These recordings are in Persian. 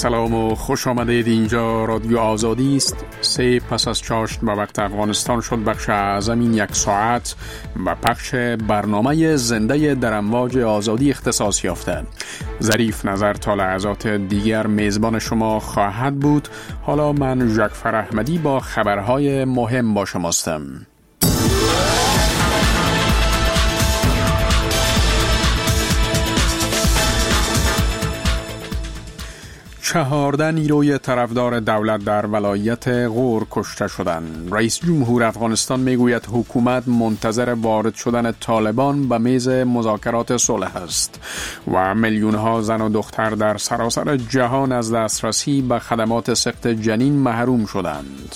سلام و خوش آمدید. اینجا رادیو آزادی است. 3 پس از چاشت به وقت افغانستان شد بخش اعظم این 1 ساعت و پخش برنامه زنده در امواج آزادی اختصاص یافته. ظریف نظر تا لحظات دیگر میزبان شما خواهد بود. حالا من جعفر احمدی با خبرهای مهم با شماستم. 14 نیروی طرفدار دولت در ولایت غور کشته شدند. رئیس جمهور افغانستان میگوید حکومت منتظر وارد شدن طالبان به میز مذاکرات صلح است و میلیون ها زن و دختر در سراسر جهان از دسترسی به خدمات سقط جنین محروم شدند.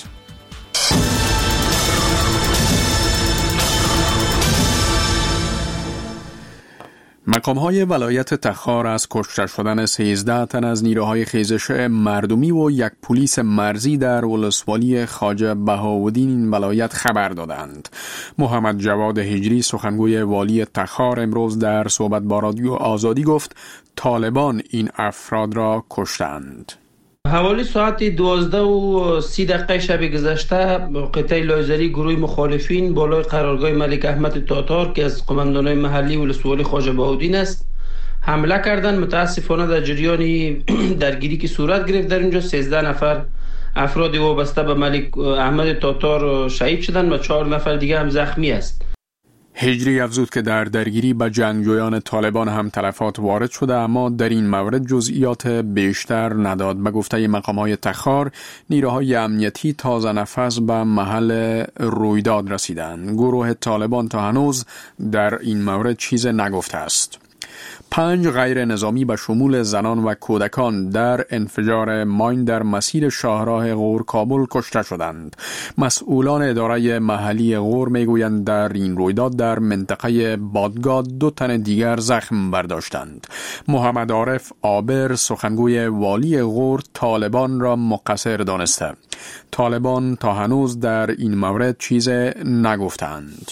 مقام‌های ولایت تخار از کشته شدن 13 تن از نیروهای خیزش مردمی و 1 پلیس مرزی در ولسوالی خواجه بهاءالدین این ولایت خبر دادند. محمد جواد هجری سخنگوی والی تخار امروز در صحبت با رادیو آزادی گفت طالبان این افراد را کشتند. حوالی ساعت 12:30 شب گذشته قطعه لایزری گروه مخالفین بالای قرارگاه ملک احمد تاتار که از قماندانای محلی ولسوالی خواجه بهاءالدین است حمله کردند. متاسفانه در جریان درگیری که صورت گرفت در اینجا 13 نفر افراد وابسته به ملک احمد تاتار شهید شدند و 4 نفر دیگه هم زخمی است. هجری افزود که در درگیری به جنگجویان طالبان هم تلفات وارد شده، اما در این مورد جزئیات بیشتر نداد. به گفته مقام‌های تخار نیروهای امنیتی تازه نفس به محل رویداد رسیدند. گروه طالبان تا هنوز در این مورد چیز نگفته است. 5 غیر نظامی به شمول زنان و کودکان در انفجار ماین در مسیر شاهراه غور کابل کشته شدند. مسئولان اداره محلی غور میگویند در این رویداد در منطقه بادگاه 2 تن دیگر زخم برداشتند. محمد عارف عابر سخنگوی والی غور طالبان را مقصر دانسته. طالبان تا هنوز در این مورد چیز نگفتند.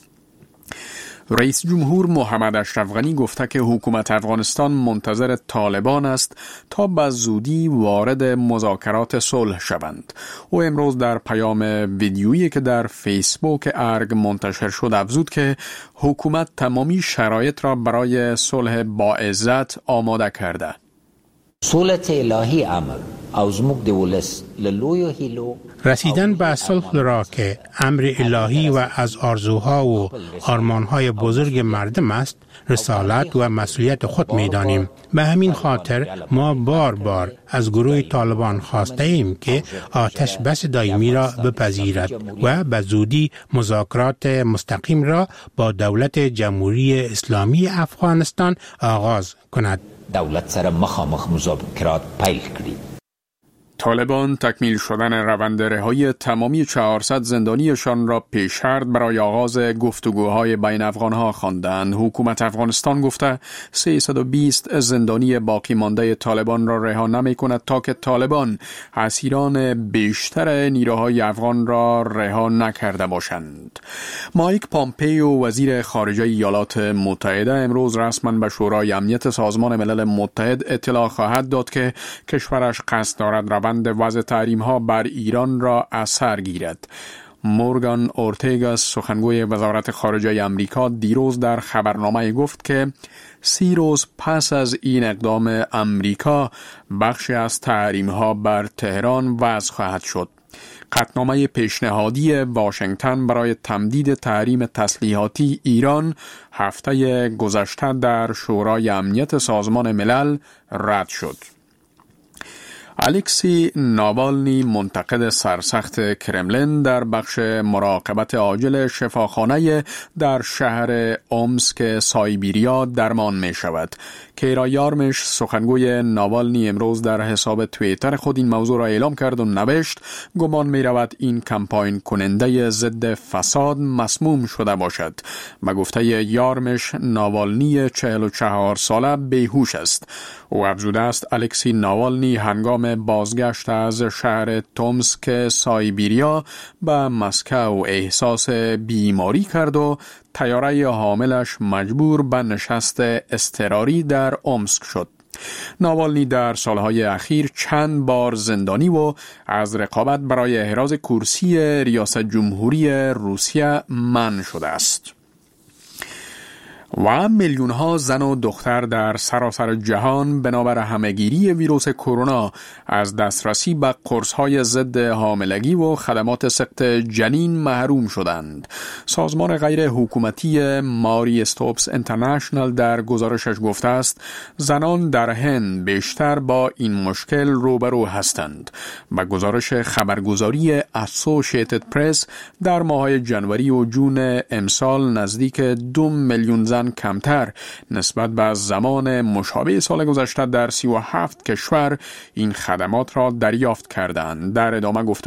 رئیس جمهور محمد اشرف غنی گفته که حکومت افغانستان منتظر طالبان است تا به زودی وارد مذاکرات صلح شوند. او امروز در پیام ویدیویی که در فیسبوک ارگ منتشر شد افزود که حکومت تمامی شرایط را برای صلح با عزت آماده کرده. صلح الهی امر از مقدولس للویو هیلو رسیدن به صلح را که امر الهی و از آرزوها و آرمانهای بزرگ مردم است رسالت و مسئولیت خود می دانیم. به همین خاطر ما بار بار از گروه طالبان خواسته ایم که آتش بس دائمی را بپذیرد و به زودی مذاکرات مستقیم را با دولت جمهوری اسلامی افغانستان آغاز کند. دولت سره مخامخ مذاکرات پیل کرد. طالبان تکمیل شدن روند رهایی تمامی 400 زندانیشان را پیش‌شرط برای آغاز گفتگوهای بین افغانها خواندند. حکومت افغانستان گفته 320 زندانی باقی مانده طالبان را رها نمی‌کند تا که طالبان اسیران بیشتر نیروهای افغان را رها نکرده باشند. مایک پامپیو وزیر خارجه ایالات متحده امروز رسما به شورای امنیت سازمان ملل متحد اطلاع خواهد داد که کشورش قصد دارد روند وضع تحریم ها بر ایران را اثر گیرد. مورگان اورتگا سخنگوی وزارت خارجه امریکا دیروز در خبرنامه گفت که 30 روز پس از این اقدام امریکا بخشی از تحریم ها بر تهران وضع خواهد شد. قطعنامه پیشنهادی واشنگتن برای تمدید تحریم تسلیحاتی ایران هفته گذشته در شورای امنیت سازمان ملل رد شد. الکسی ناوالنی منتقد سرسخت کرملین در بخش مراقبت عاجل شفاخانه در شهر اومسک سایبیریا درمان می شود. کیرا یارمش سخنگوی ناوالنی امروز در حساب توییتر خود این موضوع را اعلام کرد و نوشت گمان می رود این کمپاین کننده ضد فساد مسموم شده باشد. به گفته یارمش ناوالنی 44 ساله بیهوش است. او افزوده است الکسی ناوالنی هنگام بازگشت از شهر تومسک سایبیریا به مسکو احساس بیماری کرد و طیاره حاملش مجبور به نشست اضطراری در اومسک شد. ناوالنی در سالهای اخیر چند بار زندانی و از رقابت برای احراز کرسی ریاست جمهوری روسیه منع شده است. و میلیون‌ها زن و دختر در سراسر جهان بنابر همه‌گیری ویروس کرونا از دسترسی به قرص‌های ضد حاملگی و خدمات سقط جنین محروم شدند. سازمان غیر حکومتی ماری استوپس انترنشنال در گزارشش گفته است زنان در هند بیشتر با این مشکل روبرو هستند. با گزارش خبرگزاری اسوسییتد پرس در ماه‌های جنوری و جون امسال نزدیک 2 میلیون زن کمتر نسبت به زمان مشابه سال گذشته در 37 کشور این خدمات را دریافت کردند. در ادامه گفته